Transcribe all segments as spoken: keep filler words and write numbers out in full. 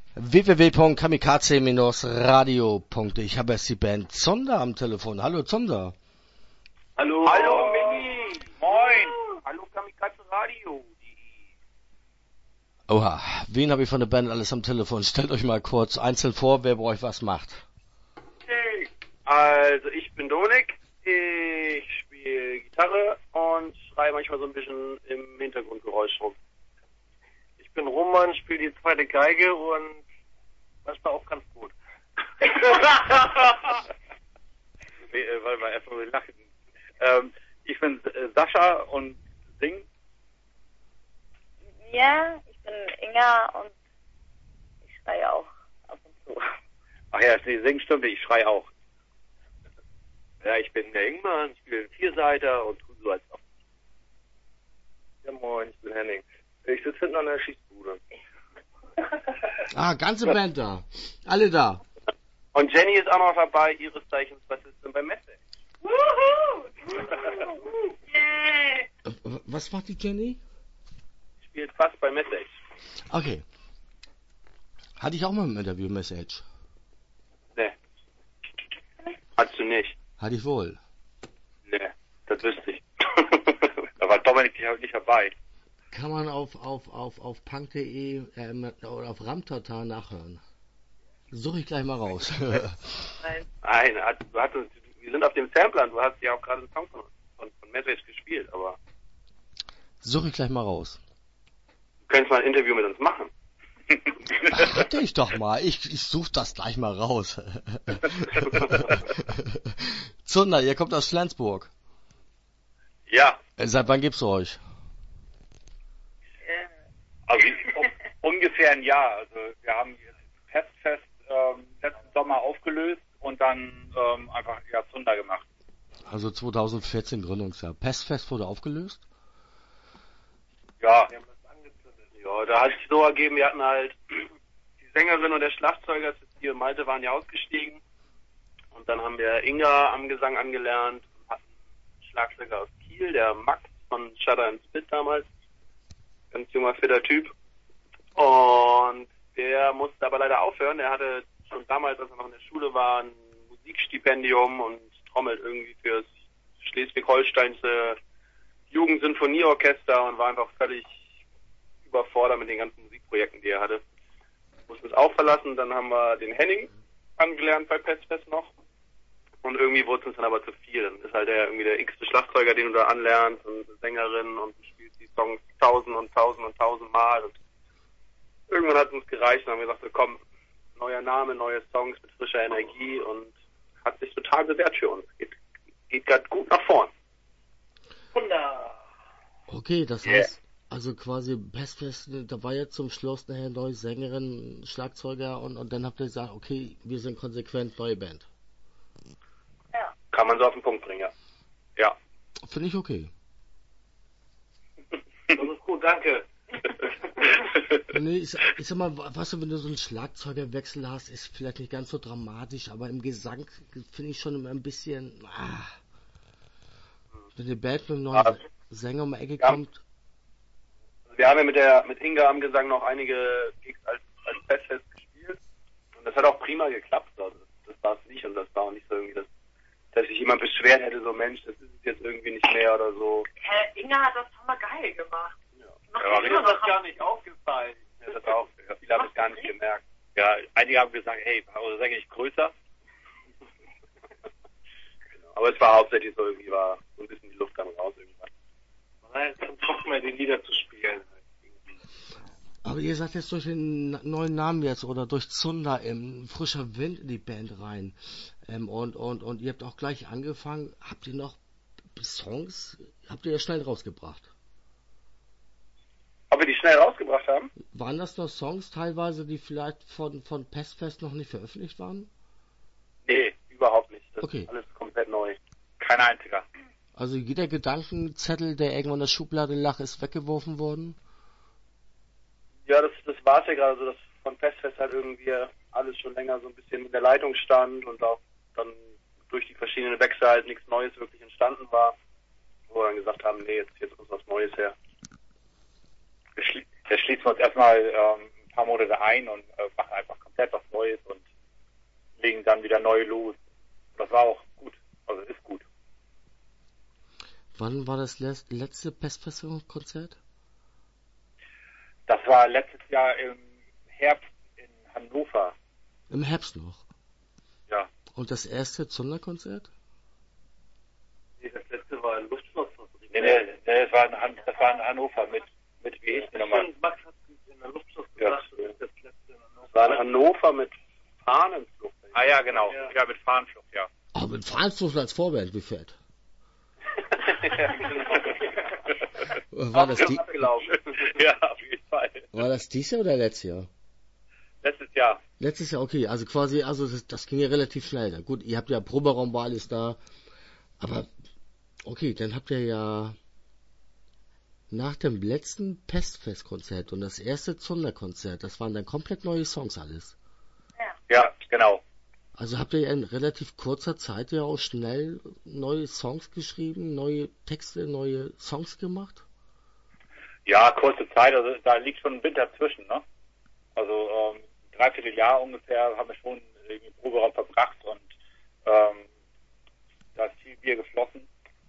w w w punkt kamikaze radio punkt de. Ich habe jetzt die Band Zonder am Telefon. Hallo Zonder. Hallo. Hallo Mini. Moin. Hallo Kamikaze Radio. Oha, wen habe ich von der Band alles am Telefon? Stellt euch mal kurz einzeln vor, wer bei euch was macht. Hey. Also ich bin Donik, ich spiele Gitarre und schreie manchmal so ein bisschen im Hintergrundgeräusch rum. Ich bin Roman, spiele die zweite Geige und das war auch ganz gut. nee, äh, warte mal, erstmal lachen. Ähm, ich bin äh, Sascha und sing. Ja, ich bin Inga und ich schreie auch ab und zu. Ach ja, nee, singen stimmt, ich schreie auch. Ja, ich bin der Ingmar, ich spiele Vierseiter und tu so als ob. Ja moin, ich bin Henning. Ich sitze hinten an der Schießbude. Ah, ganze Band da. Alle da. Und Jenny ist auch noch dabei, ihres Zeichens Bassistin beim Messe. Wuhu! Yay! W- Was macht die Jenny? Spielt Bass bei Message. Okay. Hatte ich auch mal im Interview Message. Ne. Hattest du nicht? Hatte ich wohl. Ne, das wüsste ich. Da war Dominik nicht dabei. Kann man auf auf auf auf punk punkt de ähm, oder auf Ramtata nachhören. Suche ich gleich mal raus. Nein. Nein, hat- du hattest, wir sind auf dem Sampler und du hast ja auch gerade einen Song von, von, von Message gespielt, aber Suche ich gleich mal raus. du könntest mal ein Interview mit uns machen. Hatte ich doch mal. Ich, ich suche das gleich mal raus. Zunder, ihr kommt aus Flensburg. Ja, Äh, Seit wann gibt's euch? Ähm, also um, ungefähr ein Jahr. Also wir haben Festfest ähm, letzten Sommer aufgelöst und dann ähm, einfach ja Zunder gemacht. Also zweitausendvierzehn Gründungsjahr. Pestfest wurde aufgelöst? Ja, Ja, da hat sich so ergeben, wir hatten halt die Sängerin und der Schlagzeuger, Cecilie und Malte, waren ja ausgestiegen. Und dann haben wir Inga am Gesang angelernt und hatten einen Schlagzeuger aus Kiel, der Max von Shudder and Spit damals. Ganz junger, fitter Typ. Und der musste aber leider aufhören. Der hatte schon damals, als er noch in der Schule war, ein Musikstipendium und trommelt irgendwie fürs Schleswig-Holsteinische Jugendsinfonieorchester und war einfach völlig überfordert mit den ganzen Musikprojekten, die er hatte. Mussten es auch verlassen. Dann haben wir den Henning angelernt bei Pestfest noch. Und irgendwie wurde es uns dann aber zu viel. Dann ist halt der irgendwie der x-te Schlagzeuger, den du da anlernst und eine Sängerin und du spielst die Songs tausend und tausend und tausend Mal. Und irgendwann hat es uns gereicht und haben gesagt, so, komm, neuer Name, neue Songs mit frischer Energie und hat sich total bewährt für uns. Geht, geht gerade gut nach vorn. Wunder. Okay, das Yeah. heißt, also quasi Pestfest, da war jetzt zum Schluss nachher neue Sängerin, Schlagzeuger und, und dann habt ihr gesagt, okay, wir sind konsequent neue Band. Ja. Kann man so auf den Punkt bringen, ja. Ja. Finde ich okay. Das ist gut, danke. Nee, ich, ich sag mal, weißt du, wenn du so einen Schlagzeugerwechsel hast, ist vielleicht nicht ganz so dramatisch, aber im Gesang finde ich schon immer ein bisschen, ah, wenn die Band mit einem neuen Ja. Sänger um die Ecke Ja. kommt. Wir haben ja mit der mit Inga am Gesang noch einige Gigs als, als Festfest gespielt und das hat auch prima geklappt. Also das, das war es nicht und das war auch nicht so irgendwie, dass, dass sich jemand beschwert hätte, so Mensch, das ist es jetzt irgendwie nicht mehr oder so. Herr Inga hat das hammergeil gemacht. Ja. Noch Ja, viel mir schlimmer ist das gar nicht aufgefallen. Ja, das auch. Ja, viele haben es gar nicht gemerkt. Ja, einige haben gesagt, hey, eure Sänger ist größer. Genau. Aber es war hauptsächlich so irgendwie, war so ein bisschen die Luft dann raus irgendwann. Nein, es ist doch mehr die Lieder zu spielen. Aber ihr seid jetzt durch den na- neuen Namen jetzt oder durch Zunder im frischer Wind in die Band rein. Ähm, und, und, und ihr habt auch gleich angefangen. Habt ihr noch Songs? Habt ihr ja schnell rausgebracht? Ob wir die schnell rausgebracht haben? Waren das noch Songs teilweise, die vielleicht von, von Pestfest noch nicht veröffentlicht waren? Nee, überhaupt nicht. Das Okay. ist alles komplett neu. Kein einziger. Also jeder Gedankenzettel, der irgendwann in der Schublade lag, ist weggeworfen worden? Ja, das, das war es ja gerade so, dass von Festfest halt irgendwie alles schon länger so ein bisschen in der Leitung stand und auch dann durch die verschiedenen Wechsel halt nichts Neues wirklich entstanden war, wo wir dann gesagt haben, nee, jetzt, jetzt muss was Neues her. Wir, schli wir schließen uns erstmal ähm, ein paar Monate ein und äh, machen einfach komplett was Neues und legen dann wieder neu los. Das war auch gut, also ist gut. Wann war das le- letzte Pestfestival-Konzert? Das war letztes Jahr im Herbst in Hannover. Im Herbst noch. Ja. Und das erste Zunder-Konzert? Nee, das letzte war ein Luftschloss. Nee, nee, nee, das war in, Han- das war in Hannover mit, mit wie ich nochmal. Max hat in der Luftschloss gesagt, ja. Das ist das letzte in Hannover. Das war in Hannover mit Fahnenflucht. Ah ja, genau. Ja, ja mit Fahnenflucht, ja. Oh, mit Fahnenflucht als Vorband, wie fett. Ja, genau. War das, die, Ja, auf jeden Fall. war das dieses Jahr oder letztes Jahr? Letztes Jahr. Letztes Jahr, okay, also quasi, also das, das ging ja relativ schnell. Na gut, ihr habt ja Proberaum, war alles da, aber okay, dann habt ihr ja nach dem letzten Pestfest-Konzert und das erste Zunder-Konzert, das waren dann komplett neue Songs alles. Ja, genau. Also habt ihr ja in relativ kurzer Zeit ja auch schnell neue Songs geschrieben, neue Texte, neue Songs gemacht? Ja, kurze Zeit, also da liegt schon ein Winter zwischen, ne? Also ähm, dreiviertel Jahr ungefähr haben wir schon im Proberaum verbracht und ähm, da ist viel Bier geflossen.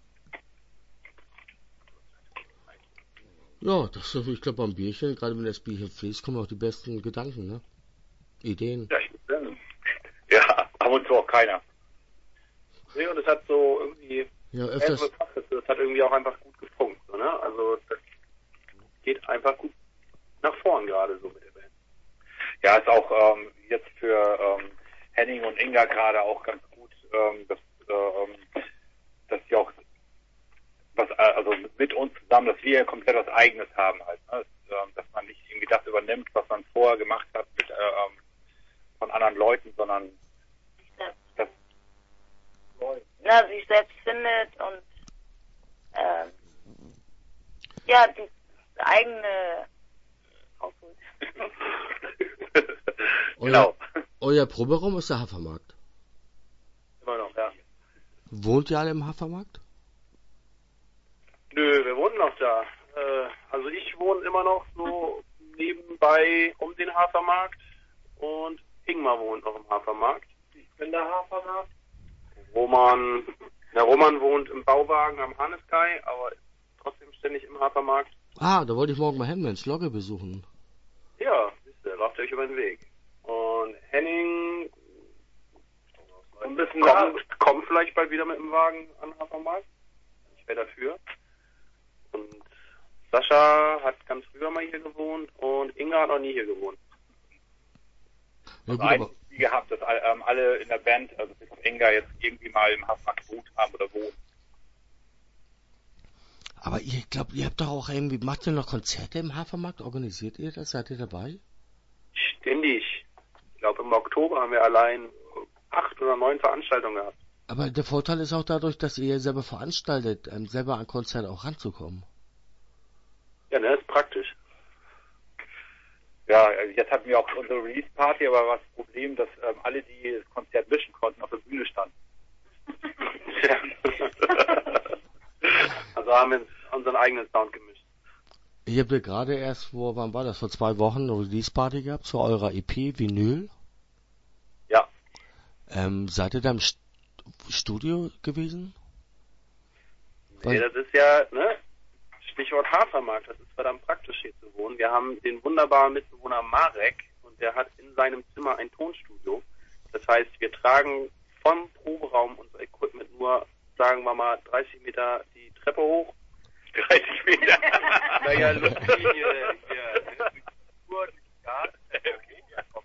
Ja, das ist, ich glaube, beim Bierchen, gerade wenn das Bier hier fließt, kommen auch die besten Gedanken, ne? Ideen. Ja, ich muss sagen. Ja, ab und zu auch keiner. Nee, und es hat so irgendwie, Ja, öfters. das hat irgendwie auch einfach gut gefunkt, so, ne? Also das geht einfach gut nach vorn gerade so mit der Band. Ja, ist auch ähm, jetzt für ähm, Henning und Inga gerade auch ganz gut, ähm, dass, ähm, dass die auch was, also mit uns zusammen, dass wir komplett was Eigenes haben halt, ne? Dass, ähm, dass man nicht irgendwie das übernimmt, was man vorher gemacht hat mit, ähm, von anderen Leuten, sondern das Na, sich selbst findet und ähm, ja, die eigene rausholt. genau. Euer Proberaum ist der Hafermarkt. Immer noch, ja. Wohnt ihr alle im Hafermarkt? Nö, wir wohnen noch da. Äh, also ich wohne immer noch so nebenbei um den Hafermarkt und Ingmar wohnt noch im Hafermarkt. Ich bin der Hafermarkt. Roman, der Roman wohnt im Bauwagen am Hanneskai, aber ist trotzdem ständig im Hafermarkt. Ah, da wollte ich morgen mal hin, Mensch, Logge besuchen. Ja, wisst ihr, lauft euch über den Weg. Und Henning ein bisschen kommt, kommt vielleicht bald wieder mit dem Wagen an den Hafermarkt. Ich wäre dafür. Und Sascha hat ganz früher mal hier gewohnt und Inga hat noch nie hier gewohnt. Ja, gut, Also aber, eigentlich wie gehabt, dass all- ähm, alle in der Band, also bis auf Inga, jetzt irgendwie mal im Hafermarkt gewohnt haben oder wohnen. aber ihr glaubt, ihr habt doch auch irgendwie, macht ihr noch Konzerte im Hafermarkt? Organisiert ihr das? Seid ihr dabei? Ständig. Ich glaube, im Oktober haben wir allein acht oder neun Veranstaltungen gehabt. Aber der Vorteil ist auch dadurch, dass ihr selber veranstaltet, ähm, selber an Konzerte auch ranzukommen. Ja, ne, ist praktisch. Ja, also jetzt hatten wir auch unsere Release-Party, aber war das Problem, dass ähm, alle, die das Konzert mischen konnten, auf der Bühne standen. Ja. Also haben wir unseren eigenen Sound gemischt. Ich habe ja gerade erst vor, wann war das, vor zwei Wochen eine Release-Party gehabt zu eurer E P Vinyl. Ja. Ähm, seid ihr da im St- Studio gewesen? Nee, das ist ja, ne, Stichwort Hafermarkt, das ist verdammt praktisch hier zu wohnen. Wir haben den wunderbaren Mitbewohner Marek und der hat in seinem Zimmer ein Tonstudio. Das heißt, wir tragen vom Proberaum unser Equipment nur, sagen wir mal, dreißig Meter die Treppe hoch. dreißig Meter. Naja, Luftlinie hier, Tour durch den Garten. Okay, ja, kommt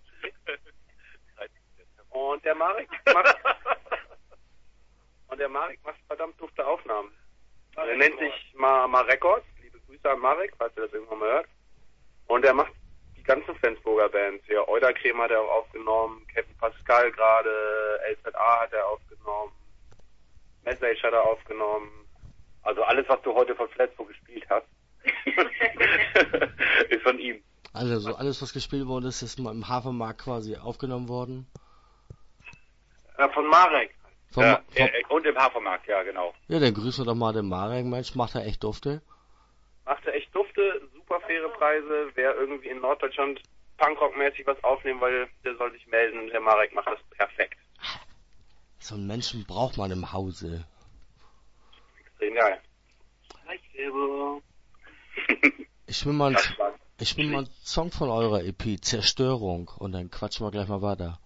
Und der Marek macht, und der Marek macht verdammt dufte Aufnahmen. Er nennt sich Ma, Ma Records. Liebe Grüße an Marek, falls ihr das irgendwann mal hört. Und er macht die ganzen Flensburger Bands. Ja, Eudercreme hat er auch aufgenommen, Kevin Pascal gerade, L Z A hat er aufgenommen, Message hat er aufgenommen. Also alles, was du heute von Flensburg gespielt hast, ist von ihm. Also alles, was gespielt worden ist, ist mal im Hafermarkt quasi aufgenommen worden. Äh, von Marek. Vom, Ja, vom, äh, und im Hafermarkt, ja, genau. ja, dann grüßen wir doch mal den Marek, Mensch, macht er echt Dufte. Macht er echt dufte, super faire Preise. Wer irgendwie in Norddeutschland Punkrock-mäßig was aufnehmen, weil der soll sich melden und der Marek macht das perfekt. So einen Menschen braucht man im Hause. Extrem geil. Ich will mal, ein, ich will mal einen Song von eurer E P, Zerstörung, und dann quatschen wir gleich mal weiter.